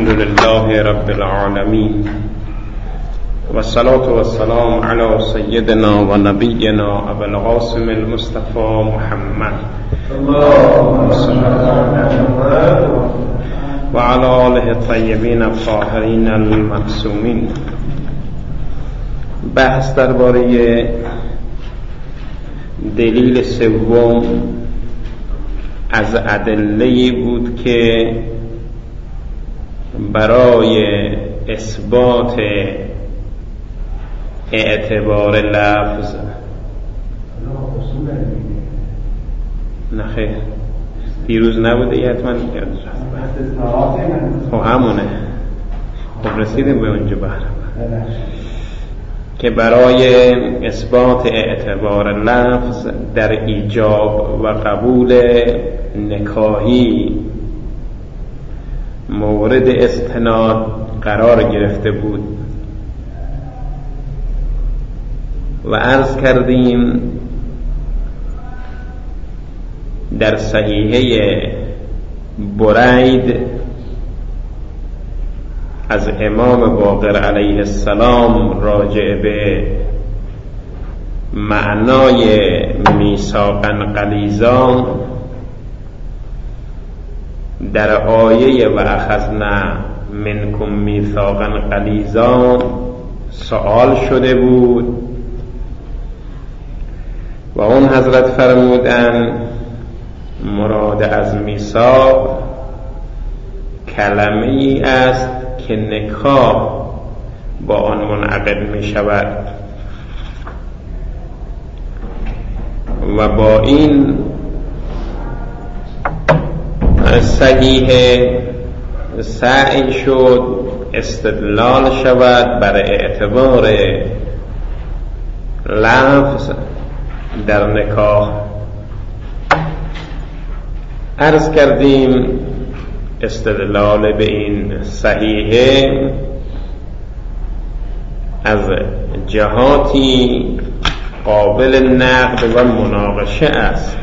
الحمد لله رب العالمين والصلاة والسلام على سيدنا ونبينا أبي القاسم المصطفى محمد وعلى آله الطيبين الطاهرين المعصومين. بحث درباره دلیل سوم از ادله‌ای بود که برای اثبات اعتبار لفظ نخیر دیروز نبوده یه حتما همونه خب رسیدیم به اونجا که برای اثبات اعتبار لفظ در ایجاب و قبول نکاحی مورد استناد قرار گرفته بود و عرض کردیم در صحیحه برید از امام باقر علیه السلام راجع به معنای میثاقا غلیظا در آیه و اخذنا منکم میثاقا غلیظا سوال شده بود و اون حضرت فرمودن مراد از میثاق کلمه ای است که نکاح با آن منعقد می شود و با این صحیح سعی شد استدلال شود بر اعتبار لفظ در نکاح. عرض کردیم استدلال به این صحیحه از جهاتی قابل نقد و مناقشه است.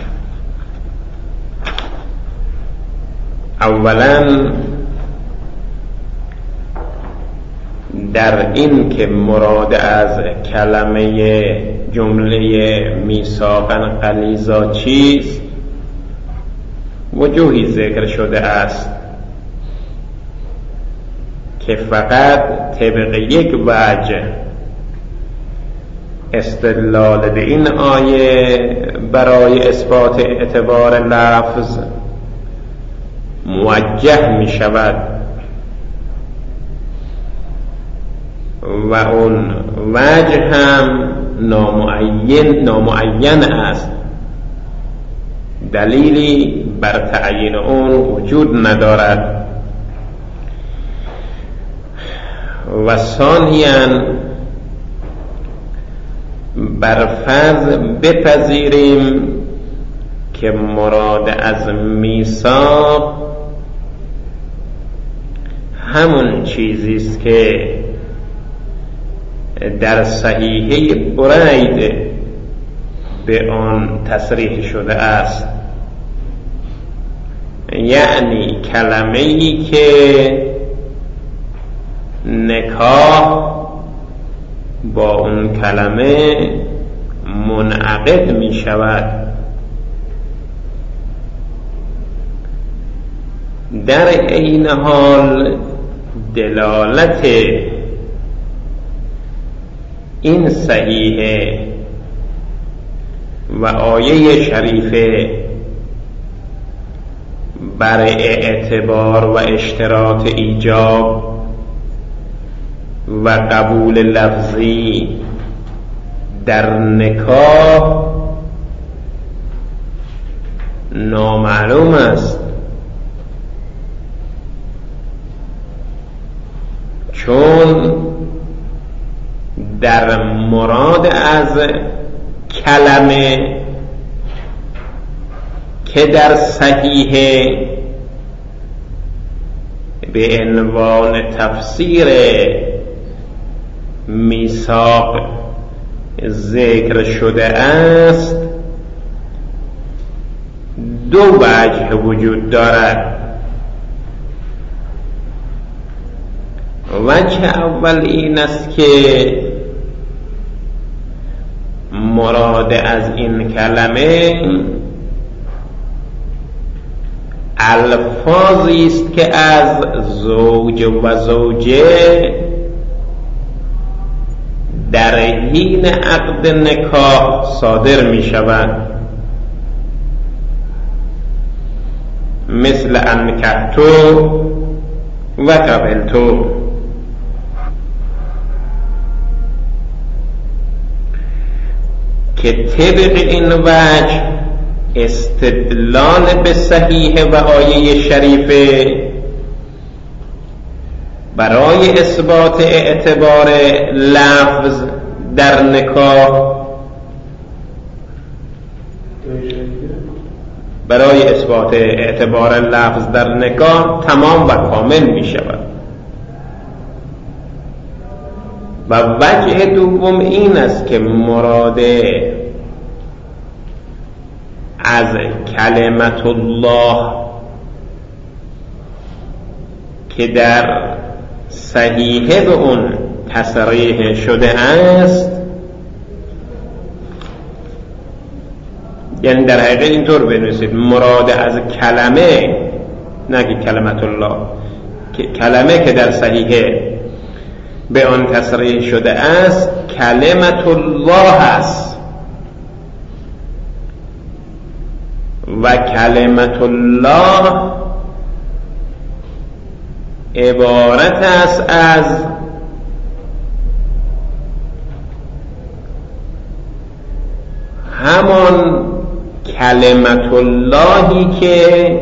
اولا در این که مراد از کلمه جمله میثاقا غلیظا چیست وجوهی ذکر شده است که فقط طبق یک وجه استدلال به این آیه برای اثبات اعتبار لفظ موجه می شود و اون وجه هم نامعین است، دلیلی بر تعیین اون وجود ندارد. و ثانیاً بر فرض بپذیریم که مراد از میثاق همون چیزی است که در صحیحه برید به آن تصریح شده است، یعنی کلمه‌ای که نکاح با اون کلمه منعقد می شود. در این حال دلالت این صحیحه و آیه شریفه بر اعتبار و اشتراط ایجاب و قبول لفظی در نکاح نامعلوم است، چون در مراد از کلمه که در صحیحه به عنوان تفسیر میثاق ذکر شده است دو وجه وجود دارد. وجه اول این است که مراد از این کلمه الفاظی است که از زوج و زوجه در حین عقد نکاح صادر می شود، مثل انکحتو و قبلتو. که طبق این وجه استدلال به صحیح و آیه شریفه برای اثبات اعتبار لفظ در نکاح، برای اثبات اعتبار لفظ در نکاح تمام و کامل می شود. و وجه دوم این است که مراد از کلمت الله که در صحیحه به اون تصریح شده است، یعنی در حقیقت اینطور بنویسید مراد از کلمه، نه که کلمت الله، کلمه که در صحیحه به آن تصریح شده است کلمت الله است و کلمت الله عبارت است از همان کلمت اللهی که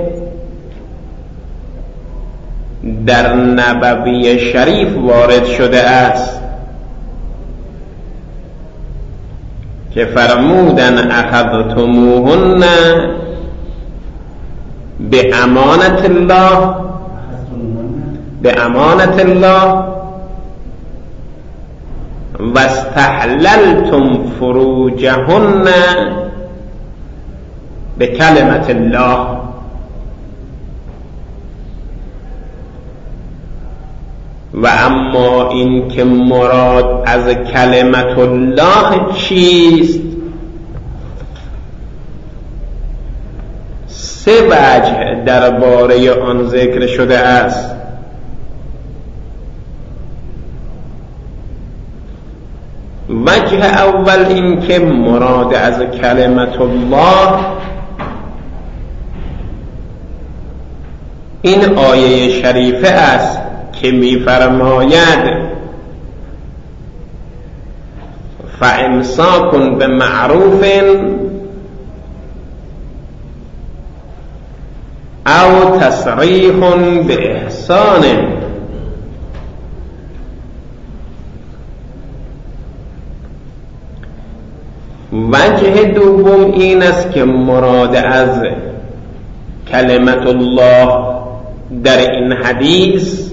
در نبوی شریف وارد شده است که فرمودن اخذتموهن به امانت الله و استحللتم فروجهن به کلمت الله. و اما این که مراد از کلمت الله چیست، سه وجه درباره آن ذکر شده است. وجه اول این که مراد از کلمت الله این آیه شریفه است که می فرماید فامساک بمعروف او تسریح باحسان. وجه دوم این است که مراد از کلمت الله در این حدیث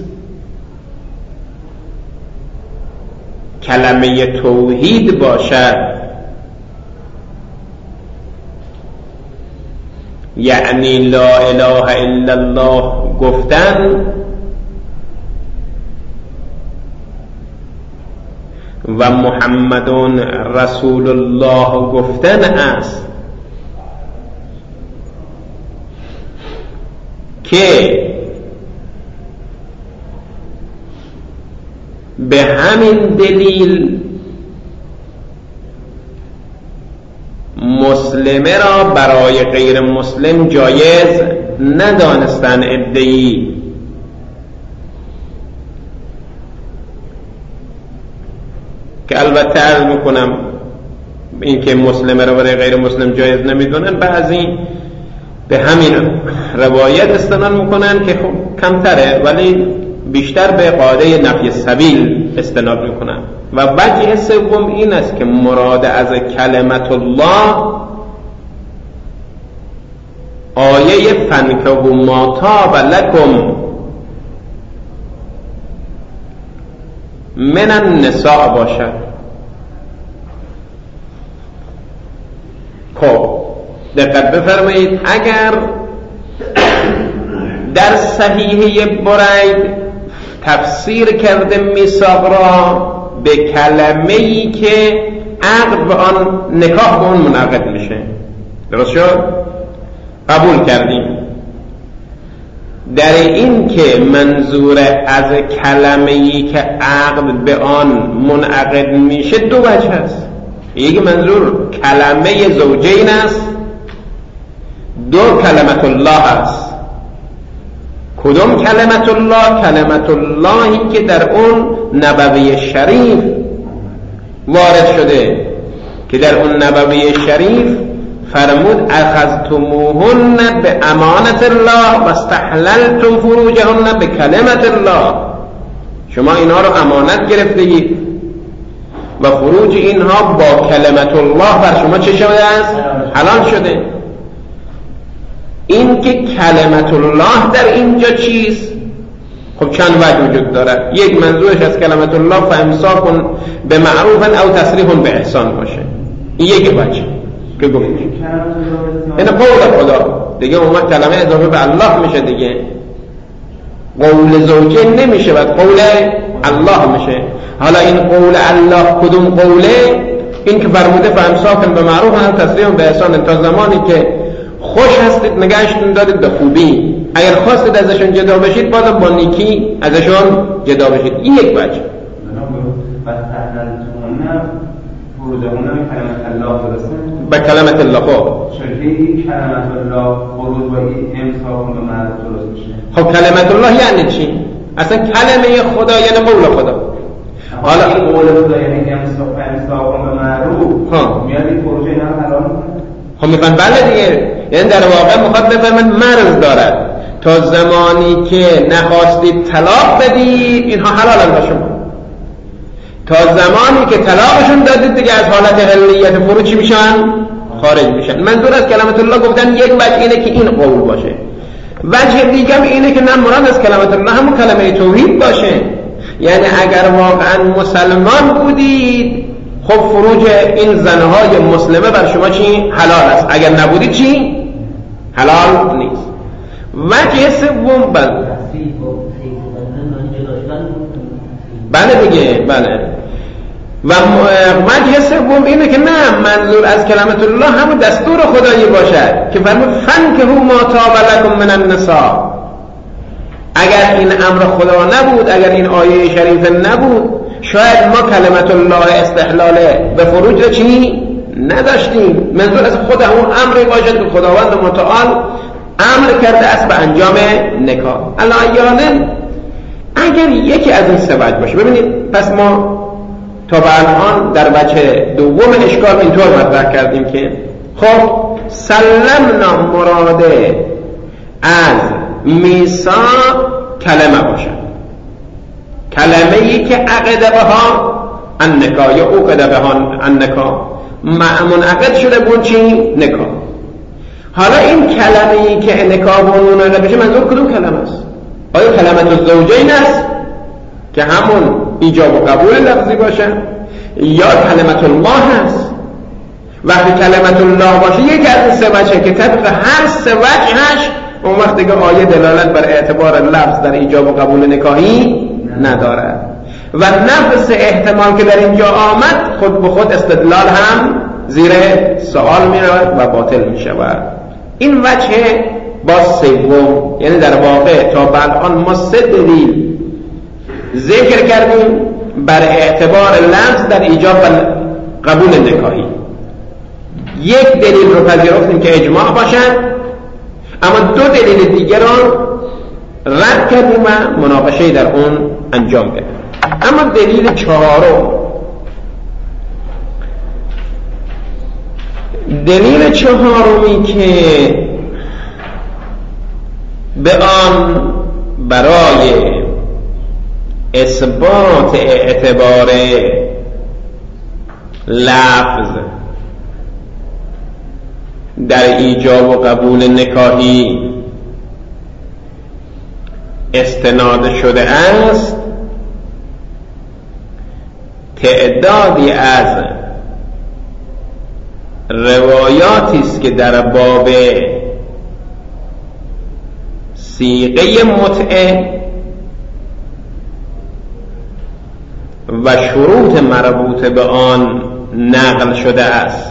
کلمه توحید باشد، یعنی لا اله الا الله گفتن و محمدون رسول الله گفتن است، که به همین دلیل مسلمه را برای غیر مسلم جایز ندانستن ادعی. که البته عرض میکنم این که مسلمه را برای غیر مسلم جایز نمیدونن، بعضی به همین روایت استناد میکنن که خب کمتره، ولی بیشتر به قاعده نفی السبیل استناد میکنن. و وجه سوم این است که مراد از کلمت الله آیه فانکحوا ما طاب لکم من النساء باشد. خب دقت بفرمایید، اگر در صحیحه برید تفسیر کرده میثاق را به کلمه‌ای که عقد به آن، نکاح به اون منعقد میشه. درست شد؟ قبول کردیم. در این که منظور از کلمه‌ای که عقد به آن منعقد میشه دو وجه است. یکی منظور کلمه زوجین است، دو کلمت الله است. کدوم کلمت الله؟ کلمت اللهی که در اون نبوی شریف وارد شده، که در اون نبوی شریف فرمود اخذتموهن به امانت الله و استحللتم فروجهن به کلمت الله. شما اینا رو امانت گرفتید و فروج اینها با کلمت الله بر شما چه شده است؟ حلال شده. این که کلمت الله در اینجا چیست؟ خب چند وجه وجود دارد. یک، منظورش از کلمت الله فامساک به معروف او تسریح به احسان باشه. این یک وجه که گفتیم. این قول خدا دیگه اومد کلمه اضافه به الله میشه دیگه. قول زوجه نمیشه و قول الله میشه. حالا این قول الله کدوم قوله؟ این که فرموده فامساک به معروف او تسریح به احسان، تا زمانی که خوش هستید نگهشتون دارید به خوبی، اگر خواستید ازشون جدا بشید بازم با نیکی ازشون جدا بشید. این یک وجه. به کلمت الله شرطی کلمت الله خروج با امساک به معروف درست میشه. خب کلمت الله یعنی چی؟ اصلا کلمه خدا یعنی قول خدا. حالا این قول خدا یعنی امساک به معروف میاد این خروج اینا رو حلال میکنه. خب میفهم بله دیگه، یعنی در واقع میخواد بفرماید مرز دارد تا زمانی که نخواستید طلاق بدید اینها حلالن با شما، تا زمانی که طلاقشون دادید دیگه از حالت حلیت فرو چی میشن؟ خارج میشن. منظور از کلمت الله گفتن یک وجه اینه که این قول باشه، وجه دیگه اینه که نه، مراد از کلمت الله همون کلمه توحید باشه. یعنی اگر واقعا مسلمان بودید خب فروج این زنهای مسلمه بر شما چی؟ حلال است. اگر نبودید چی؟ حلال نیست. وجه سوم بله دیگه، بله. و وجه سوم اینه که نه، منظور از کلمت الله همون دستور خدایی باشد که فرمود فنکحوا ما طاب لکم من النساء. اگر این امر خدا نبود، اگر این آیه شریف نبود، شاید ما کلمت الله استحلال به فروج را چی؟ نداشتیم. منظور از خود همون امری باشد که خداوند متعال امر کرده است به انجام نکاح. الان اگر یکی از این سه وجه باشه، ببینید پس ما تا به الان در وجه دوم اشکال اینطور مطرح کردیم که خب سلمنا مراده از میثاق کلمه باشد، کلمه‌ای که عقد بها النکاح یا عقد بها النکاح، منعقد شده بود چی؟ نکاح. حالا این کلمه‌ای که نکاح با اون منعقد بشه منظور کدوم کلمه است؟ آیا کلمت الزوجین است که همون ایجاب و قبول لفظی باشه، یا کلمت الله است؟ وقتی کلمت الله باشه یک از این سه وجه که طبق هر سه وجهش اون وقت دیگه آیه دلالت بر اعتبار لفظ در ایجاب و قبول نکاحی ندارد و نفس احتمال که در اینجا آمد خود به خود استدلال هم زیر سوال میرود و باطل میشود. این وجه با سوم، یعنی در واقع تا بعد آن ما سه دلیل ذکر کردیم بر اعتبار لفظ در ایجاب و قبول نکاحی. یک دلیل رو پذیرفتیم که اجماع باشد، اما دو دلیل دیگر رو رد کردیم و مناقشه در اون انجام دادیم. اما دلیل چهارمی که به آن برای اثبات اعتبار لفظ در ایجاب و قبول نکاحی استناد شده است، تعدادی از روایاتی است که در باب صیغه متعه و شروط مربوط به آن نقل شده است.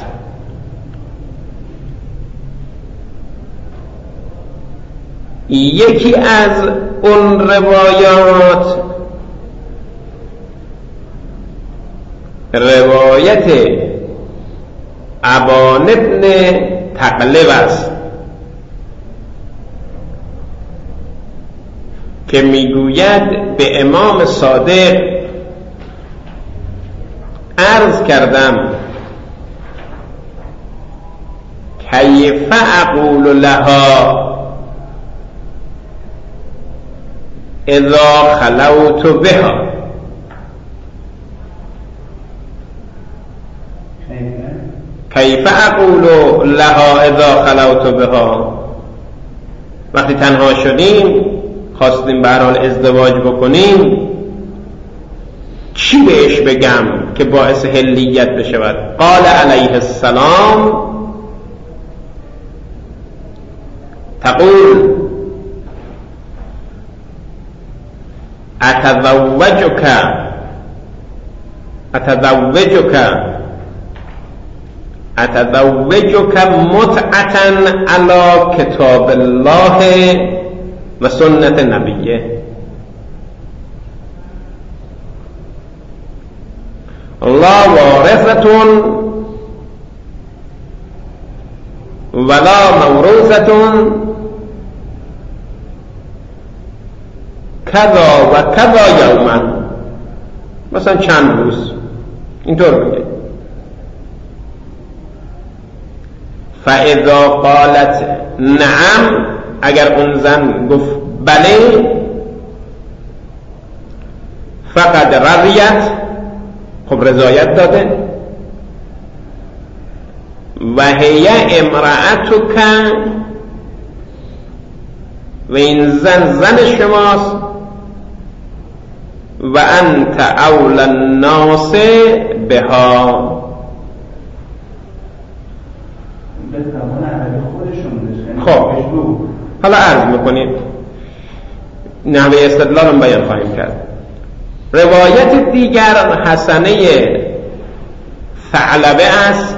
یکی از اون روایات روایت ابان ابن تقلب است که میگوید به امام صادق عرض کردم کیف اقول لها اذا خلوت بها. کیف اقول لها اذا خلوت بها، وقتی تنها شدیم خواستیم به هر حال ازدواج بکنیم چی بهش بگم که باعث حلیت بشود؟ قال علیه السلام تقول اتزوجك متعة على کتاب الله و سنت نبیه لا وارثة ولا موروثة کذا و کذا یوما، مثلا چند روز اینطور میگه. فاذا قالت نعم، اگر اون زن گفت بله، فقد رضیت، خب رضایت داده، و هی امرأتک، و این زن شماست، و انت اول الناس بها. خب حالا عرض میکنید نحوه استدلال هم بیان خواهیم کرد. روایت دیگر حسنه ثعلبه است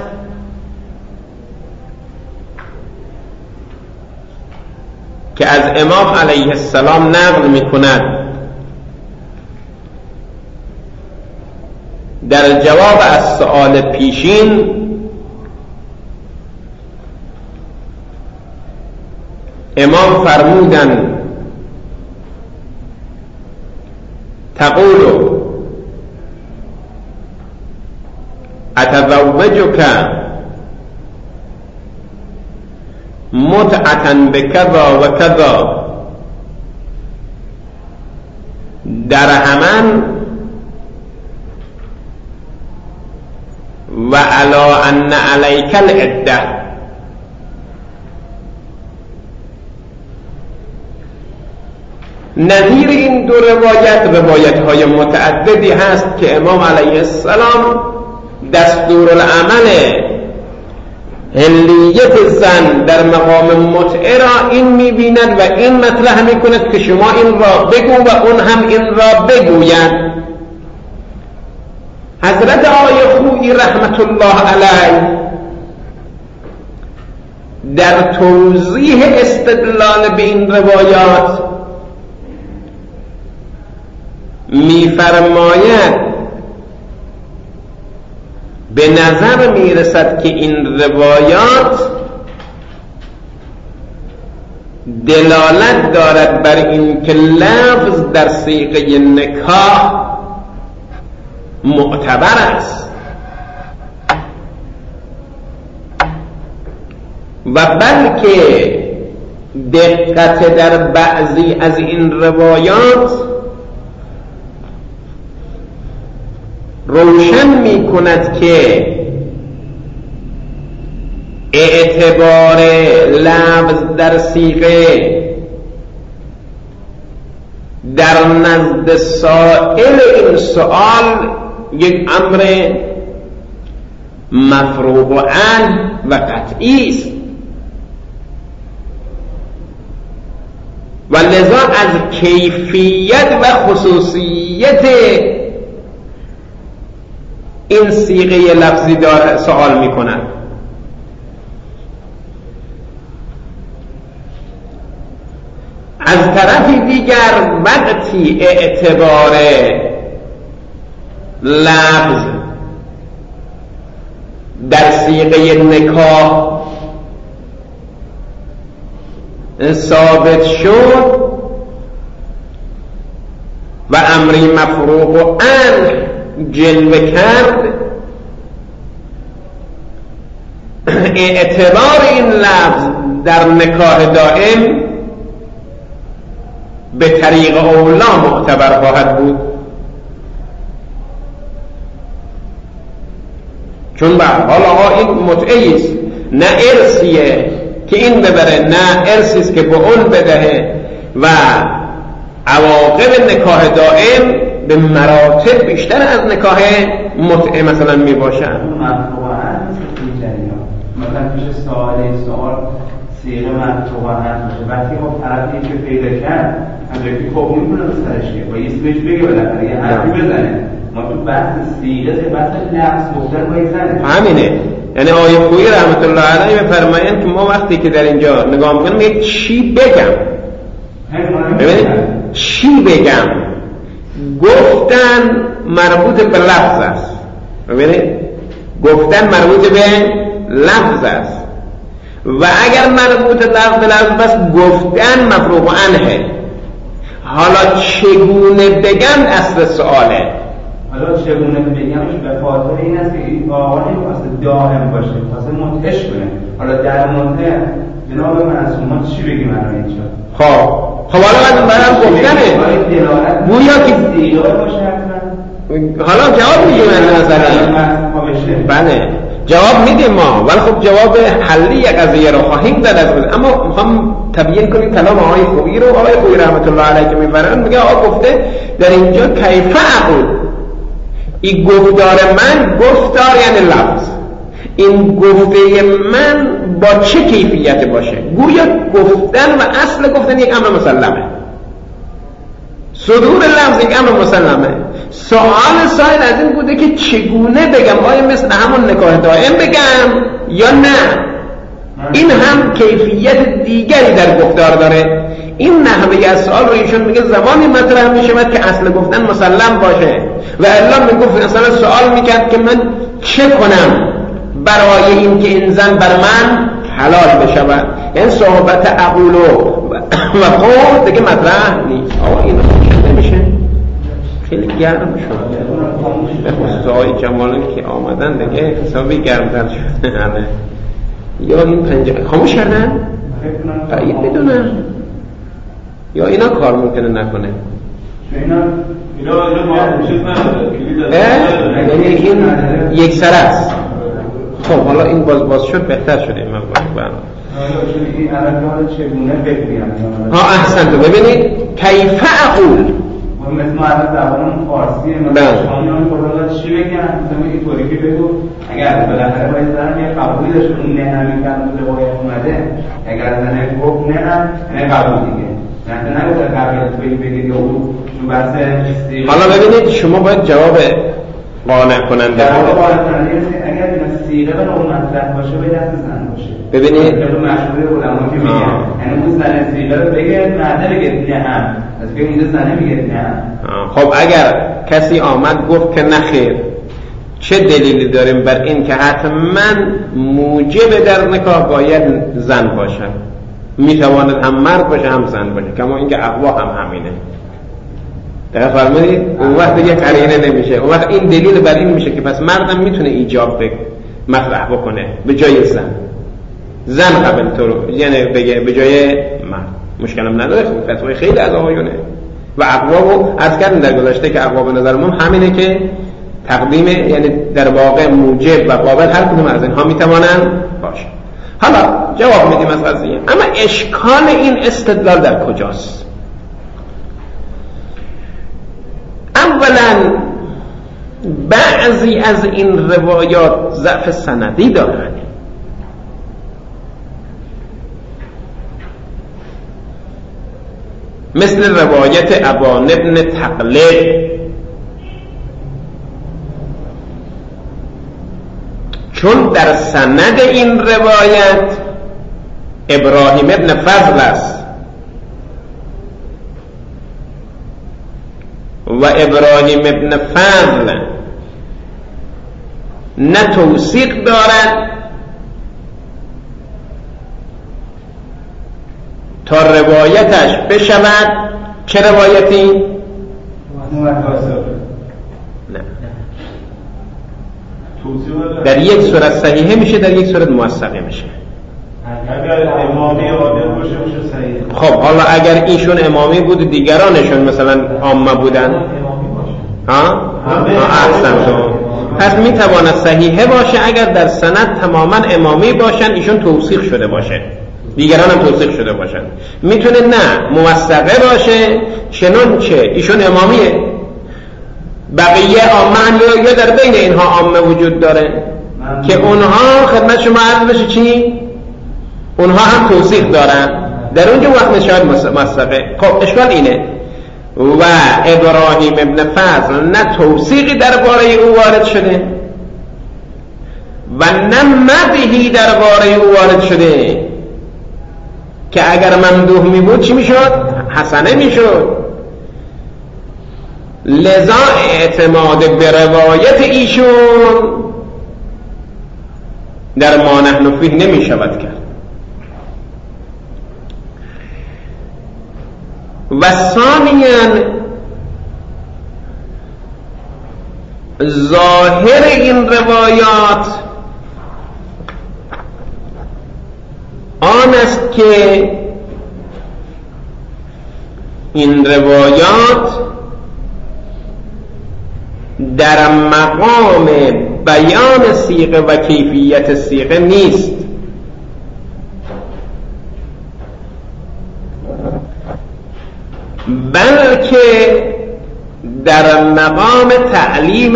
که از امام علیه السلام نقل میکند در جواب از سؤال پیشین امام فرمودند تقول اتزوجك متعة بكذا و کذا درهما و علی ان علیک العده. نظیر این دو روایت های متعددی هست که امام علیه السلام دستورالعمل حلیت زن در مقام متعه را این می‌بیند و این مطرح می‌کند که شما این را بگو و اون هم این را بگوید. حضرت آقای خویی رحمت الله علیه در توضیح استدلال به این روایات می‌فرماید به نظر میرسد که این روایات دلالت دارد بر این که لفظ در صیغه نکاح معتبر است و بلکه دقت در بعضی از این روایات روشن می کند که اعتبار لفظ در صیغه در نزد سائل این سؤال یک امر مفروغ عنه و قطعی است و لذا از کیفیت و خصوصیت این صیغه لفظی داره سوال میکنن. از طرفی دیگر وقتی اعتبار لفظ در صیغه نکاح ثابت شد و امری مفروغ و عنه جلوه کرد، اعتبار این لفظ در نکاح دائم به طریق اولا معتبر خواهد بود، چون به حال آقا این متعه است، نه ارثیه که این ببره، نه ارثی است که به اون بدهه و عواقب نکاح دائم به مراتب بیشتر از نکاح متعه مثلا می باشن. مثلا پیش سوال صیغه مطلوبانه باشه، وقتی خب طرفی که پیدا کرد همونجوری که خب می‌کنه به سرش که با اسمش بگه بالاخره یه حرفی بزنه. ما تو بحث صیغه بحث لفظ گفتن باید زنه. همینه. یعنی آیه خویی رحمت الله علیه می‌فرمایند که ما وقتی که در اینجا نگاه می‌کنیم یک چی بگم، ببینید چی بگم، گفتن مربوط به لفظ است. ببینید گفتن مربوط به لفظ است و اگر مربوط لفظ به لفظ بس گفتن مفروغ عنه. حالا چگونه بگم اصل سؤاله. حالا چگونه بگمش به خاطر این است که این آقا نمی‌خواسته دائم باشه، می‌خواسته منتش کنه. حالا در منتش جناب معصومات چی بگیم الان اینجا؟ خب حالا من برام گفتنه گویا که دیگه باشه حالا جواب میگیم مثلا. بله جواب میدیم ما، ولی خب جواب حلی قضیه رو خواهیم داد از بود، اما میخوام تبیین کنیم کلام آقای خویی رو. آقای خویی رحمت الله علیه که میبرن میگه آقا گفته در اینجا کیف اقول، این گفتار من گفتار یعنی لفظ، این گفته من با چه کیفیت باشه. گویا گفتن و اصل گفتن یک امر مسلمه، صدور لفظ یک امر مسلمه. سوال سائل از این بوده که چگونه بگم، آیا مثل همون نکاح دائم بگم یا نه. این هم کیفیت دیگری در گفتار داره. این نحوه از سوال رو ایشون میگه زمانی مطرح میشود که اصل گفتن مسلم باشه و الا میگفت مثلا سوال میکرد که من چه کنم برای این که این زن بر من حلال بشود. این صحبت اقولو و قول دیگه مطرح نیست. آقا این نمیشه، خیلی گرم شد به خصوص آقای جمالی که آمدن دیگه حسابی گرمتر شد. یا این پنجره خاموش کردن؟ بعید میدونم یا اینا کار ممکنه نکنه. یعنی این یک سر است. خب حالا این باز شد بهتر شده. این این عربان چگونه بگویم؟ احسن تو ببینید کیف اقول مثل ما الان زبان فارسیه، مثلا شامیان خدا چی بگن؟ مثلا اینطوری که بگو اگر بالاخره باید زنم یه قبولی داشت اون نه همین کلمه روایت اومده، اگر زنه گفت نه نه قبول دیگه، نه نگفت قبول توی بگید یا او تو بحث. حالا ببینید شما باید جواب قانع کننده اگر این سیغه به اون مطلب باشه به دست زن باشه. ببینید که مشهور علما که میگن یعنی اون زن سیغه رو بگه مرده بگه نه هم از که اینجا زنه میگه نه. خب اگر کسی آمد گفت که نخیر، چه دلیلی داریم بر این که حتما موجب در نکاح باید زن باشد؟ میتواند هم مرد باشه هم زن باشه، کما اینکه اقوا هم همینه. دقیق فرمودید؟ اون وقت دیگه قرینه نمیشه. اون وقت این دلیل بر این میشه که پس مردم میتونه ایجاب مطرح بکنه به جای زن قبل تو رو، یعنی بگه به جای مرد. مشکلم نداره. فتوای خیلی از آقایونه و اقوامو از کردن در گذشته که اقوام به نظر من همینه که تقدیم یعنی در واقع موجب و قابل هر کدوم از اینها میتوانن باشه. حالا جواب میدیم از قضیه. اما اشکال این استدلال در کجاست؟ اولا بعضی از این روایات ضعف سندی دارند، مثل روایت ابان ابن تقلب چون در سند این روایت ابراهیم ابن فضل است و ابراهیم ابن فضل نه توثیق دارد تا روایتش بشود چه روایتی؟ نه، در یک صورت صحیحه میشه، در یک صورت موثقه میشه. اگر امامی عادل باشه صحیح. خب حالا اگر ایشون امامی بود دیگرانشون مثلا عامه بودن احسن شما، پس میتواند صحیحه باشه اگر در سند تماما امامی باشن، ایشون توثیق شده باشه، دیگران هم توثیق شده باشن. میتونه نه موثقه باشه چنانچه ایشون امامیه، بقیه عامه یا در بین اینها عامه وجود داره که اونها خدمت شما عرض بشه چی؟ اونها هم توثیق دارن، در اونجا وقت شاید موثقه. خب اشکال اینه و ابراهیم ابن فضل نه توثیقی درباره او وارد شده و نه مدحی درباره او وارد شده که اگر ممدوح می بود چی می شد؟ حسنه می شد. لذا اعتماد به روایت ایشون در ما نحن فیه نمی شود کرد. و ثانیاً ظاهر این روایات آن است که این روایات در مقام بیان صیغه و کیفیت صیغه نیست، بلکه در مقام تعلیم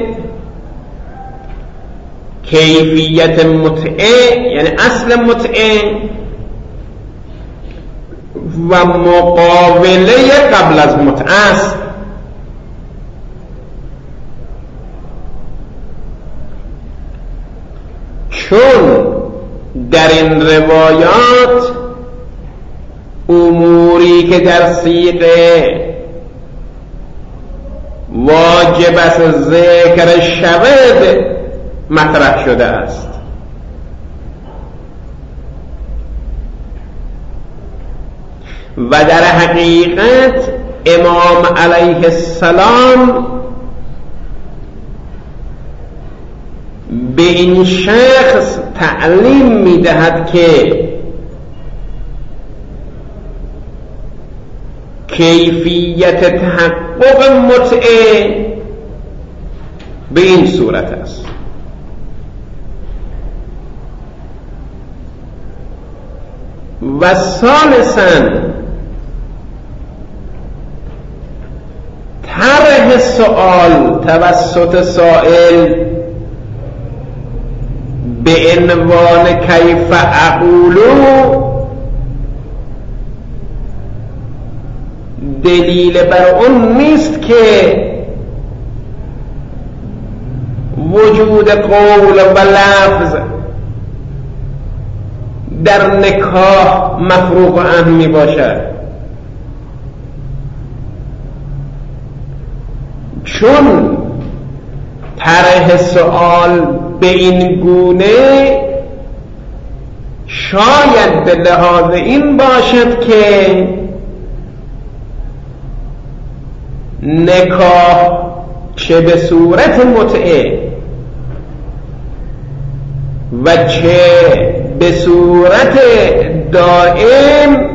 کیفیت متعه، یعنی اصل متعه و مقابله قبل از متعه است. چون در این روایات اموری که در صیغه واجب است ذکر شود مطرح شده است و در حقیقت امام علیه السلام به این شخص تعلیم میدهد که کیفیت تحقق متعه به این صورت است. و ثالثاً طرح سؤال توسط سائل به عنوان کیف اقولو دلیل بر اون نیست که وجود قول و لفظ در نکاح مفروغ عنه می باشد، چون طرح سؤال به این گونه شاید به لحاظ این باشد که نکاح چه به صورت متعه و چه به صورت دائم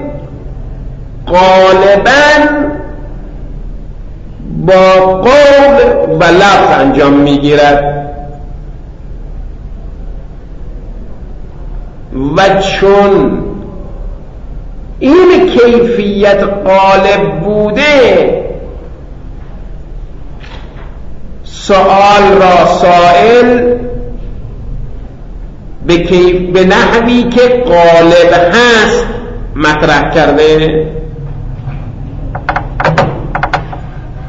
غالباً با قول و لفظ انجام میگیرد و چون این کیفیت غالب بوده سؤال را سائل به نحوی که غالب هست مطرح کرده.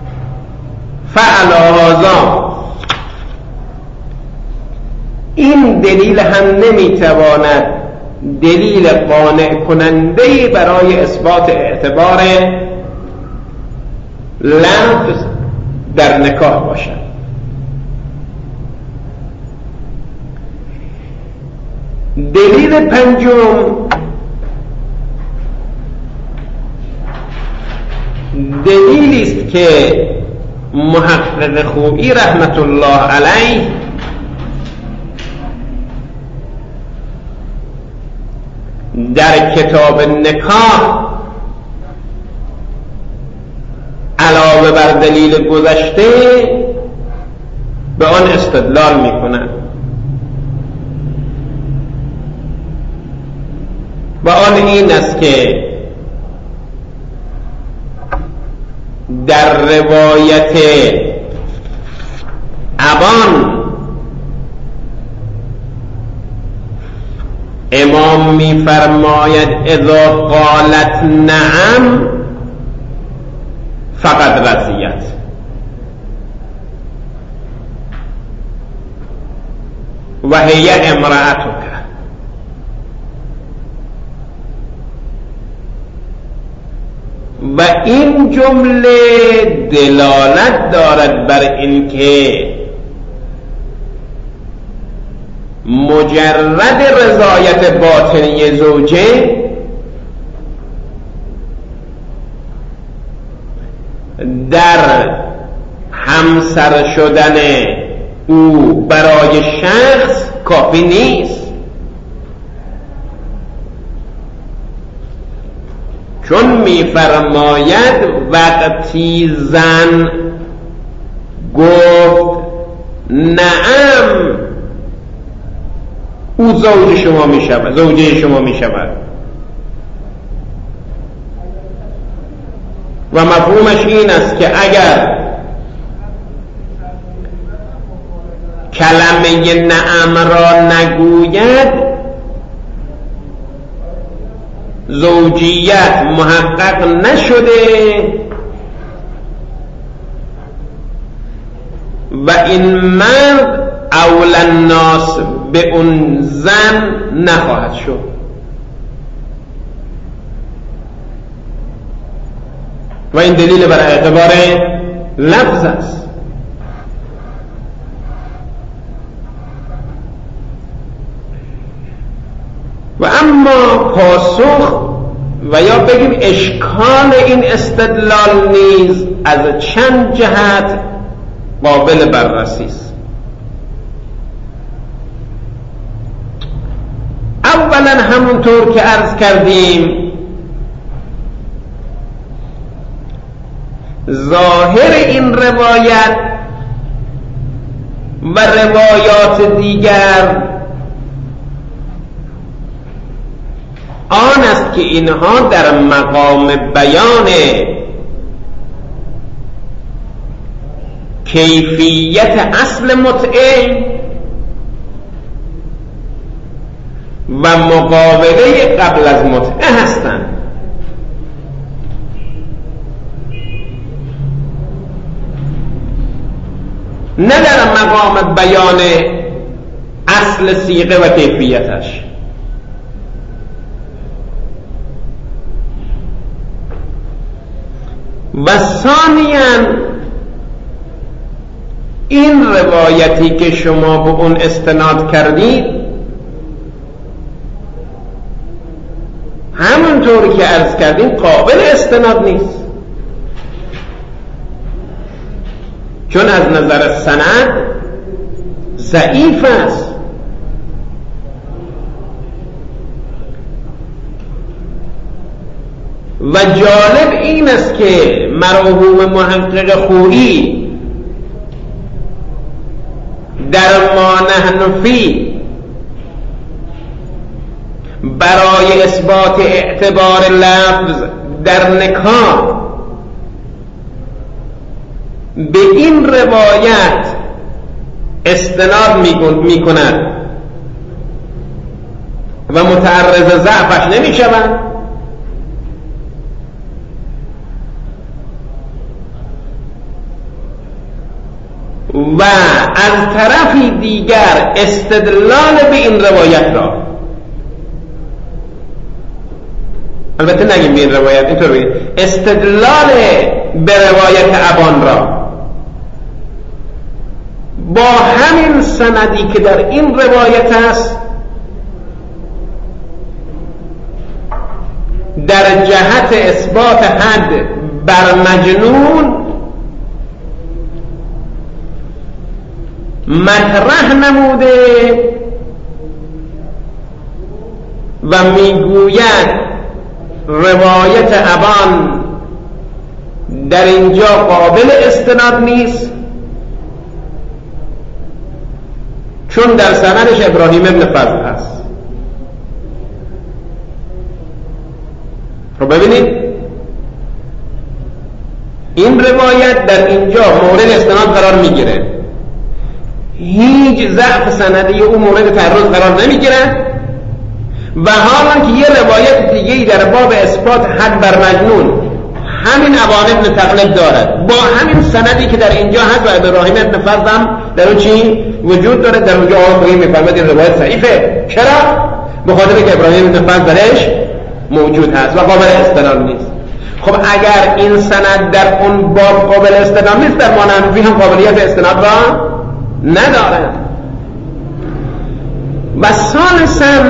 فعلی هذا این دلیل هم نمیتواند دلیل قانع کننده برای اثبات اعتبار لفظ در نکاح باشد. دلیل پنجم دلیلی است که محقق خویی رحمت الله علیه در کتاب نکاح علاوه بر دلیل گذشته به آن استدلال می کند و آن این است که در روایت ابان امام می فرماید اذا قالت نعم فقد رضیت و هی امرأتک. و این جمله دلالت دارد بر اینکه مجرد رضایت باطنی زوجه در همسر شدن او برای شخص کافی نیست، چون می‌فرماید وقتی زن گفت نعم او زوج شما می‌شود، زوجه شما می‌شود و مفهومش این است که اگر کلمه نعم را نگوید زوجیت محقق نشده و این مرد اول الناس به اون زن نخواهد شد. و این دلیل بر اعتبار لفظ است. و اما پاسخ و یا بگیم اشکال این استدلال نیز از چند جهت قابل بررسی است. اولا همونطور که عرض کردیم ظاهر این روایت و روایات دیگر آن است که اینها در مقام بیان کیفیت اصل متعه و مقابله قبل از متعه هستند. نه در مقام بیان اصل صیغه و کیفیتش. و ثانیاً این روایتی که شما به اون استناد کردید همونطور که عرض کردیم قابل استناد نیست، چون از نظر سند ضعیف است. و جالب این است که مرحوم محقق خویی در ما نحن فی برای اثبات اعتبار لفظ در نکاح به این روایت استناد می کند و متعرض ضعفش نمی شود. و از طرفی دیگر استدلال به این روایت را، البته نگیم به این روایت، اینطور بگیم استدلال به روایت ابان را با همین سندی که در این روایت است در جهت اثبات حد بر مجنون مطرح نموده و میگوید روایت ابان در اینجا قابل استناد نیست چون در سندش ابراهیم ابن فضل هست. رو ببینید این روایت در اینجا مورد استناد قرار میگیره، هیچ ضعف سندی او مورد تعرض قرار نمیگیره و حالا که یه روایت دیگه‌ای در باب اثبات حد بر مجنون همین ابان ابن تغلب دارد با همین سندی که در اینجا هست و ابراهیم ابن فضل هم در اون چی وجود داره، در اونجا آقایی میفرمد این روایت ضعیفه. چرا؟ بخاطر که ابراهیم ابن فضل درش موجود هست و قابل استناد نیست. خب اگر این سند در اون باب قابل استناد نیست، در مانحنفی هم قابلیت استناد را نداره. و ثالثاً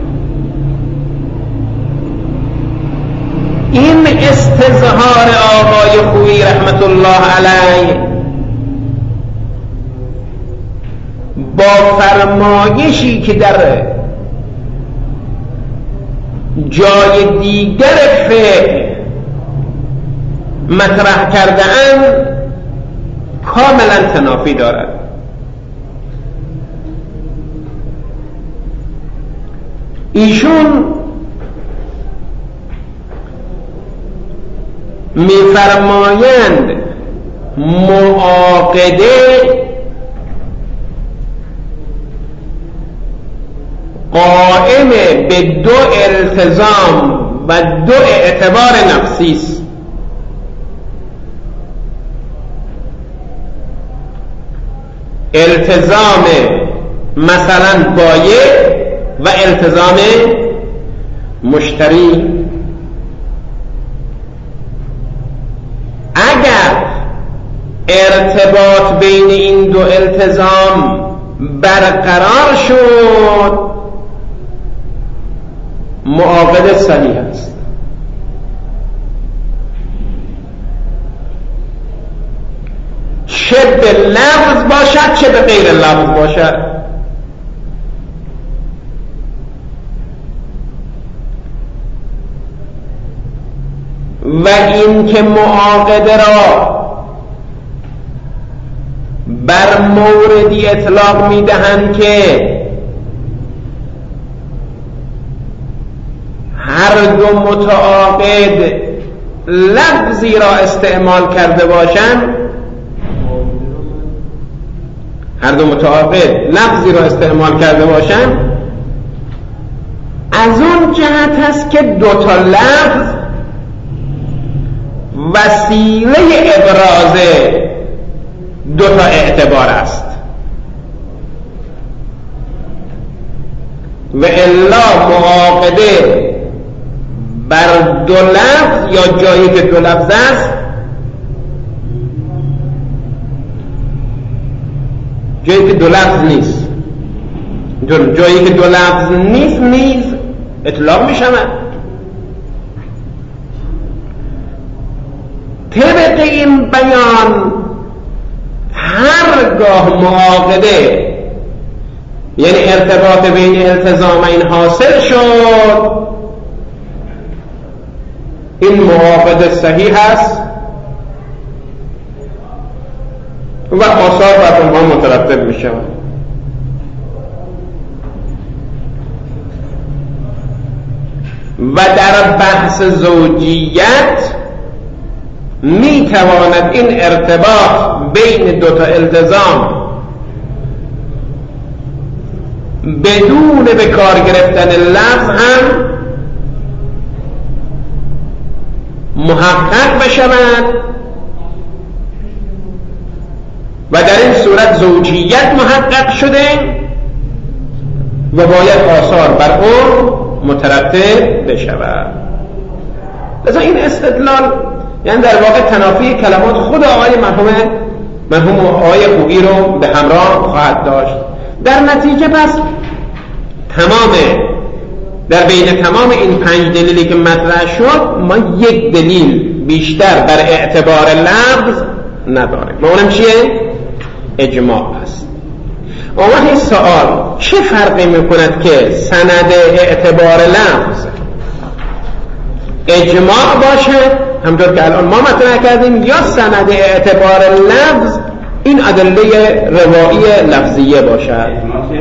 این استظهار آقای خویی رحمت الله علیه با فرمایشی که در جای دیگر فقه مطرح کرده‌اند کاملا تنافی دارد. ایشون می‌فرمایند معاقده قائم به دو التزام و دو اعتبار نفسی است. التزام مثلا بایع و التزام مشتری. اگر ارتباط بین این دو التزام برقرار شد معاقده صحیح است. چه به لفظ باشد چه به غیر لفظ باشد. و این که معاقده را بر موردی اطلاق میدهند که هر دو متعاقد لفظی را استعمال کرده باشند، هر دو متعاقد لفظی را استعمال کرده باشند، از اون جهت است که دو تا لفظ وسیله ابراز دو تا اعتبار است و الا معاقده بر دو لفظ یا جایی که دو لفظ است، جایی که دو لفظ نیست، جایی که دو لفظ نیست نیز اطلاق می شود. طبق این بیان هرگاه معاقده یعنی ارتباط بین التزامین حاصل شد این معاقده صحیح است و آثار بر اونها مترتب می شود. و در بحث زوجیت می تواند این ارتباط بین دو تا التزام بدون به کار گرفتن لفظ هم محقق بشود و در این صورت زوجیت محقق شده و باید آثار بر اون مترتب بشود. لذا این استدلال یعنی در واقع تنافی کلمات خود آقای مرحوم آقای خوگی رو به همراه خواهد داشت. در نتیجه پس در بین تمام این 5 دلیلی که مطرح شد ما یک دلیل بیشتر بر اعتبار لفظ نداریم و اونم چیه؟ اجماع است. اما سوال چه فرقی میکند که سند اعتبار لفظ اجماع باشه همونطور که الان ما مطرح کردیم یا سند اعتبار لفظ این ادله روایی لفظیه باشد؟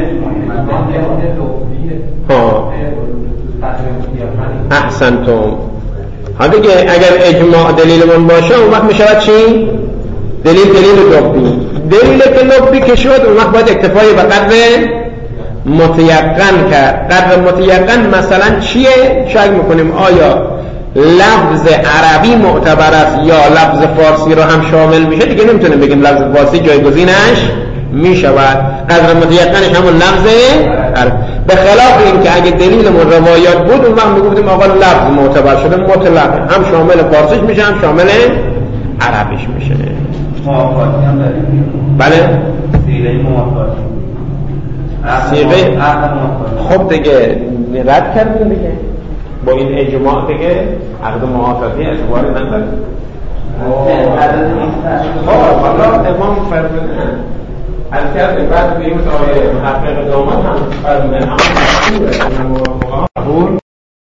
احسنتم. دیگه اگر اجماع دلیلمون باشه اون وقت میشود چی؟ دلیل لبی. دلیل که لبی که شد اون وقت باید اکتفای به قدر متیقن کرد. قدر متیقن مثلا چیه؟ شاید میکنیم آیا لفظ عربی معتبر است یا لفظ فارسی رو هم شامل میشه؟ دیگه نمیتونیم بگیم لفظ فارسی جایگزینش میشود. قدر متیقنش همون لفظ عربی. به خلاف این که اگه دلیلمون روایات بود اون وقت میگفتیم آقا لفظ معتبر شده مطلق هم شامل فارسیش میشه هم شامل عربیش میشه. موافقاتی هم داریم. بله سیغه موافقاتی. سیغه خب دیگه رد کردیم دیگه با این اجماع دیگه عقد موافقتی اعتباری نداره. حالا امام فرمودن البته بعد بگیم تا محقق داماد هم فرمودن